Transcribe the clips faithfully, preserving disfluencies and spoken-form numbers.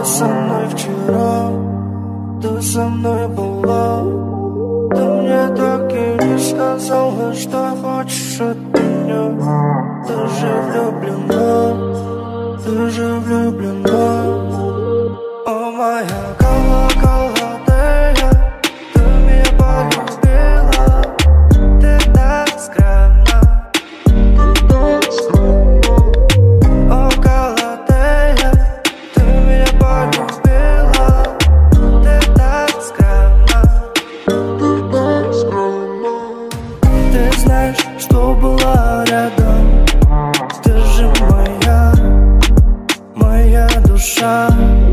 Ты со мной вчера, ты со мной была. Ты мне так и не сказала, что хочешь от меня. Ты же влюблена, ты же влюблена. О, моя колоколотая, ты меня полюбила. Ты так скромна, ты так скромна. О, колотая, ты меня полюбила. Ты так скромна, ты так скромна. Ты знаешь, что была рядом. Ты же моя, моя душа.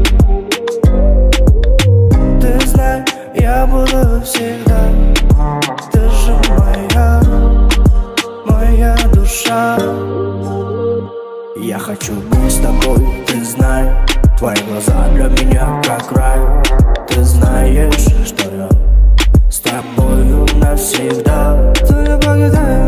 Ты знаешь, я буду всегда. Ты же моя, моя душа. Я хочу быть с тобой, ты знаешь. Твои глаза для меня как рай. Ты знаешь, что я с тобою навсегда. Ты не покидай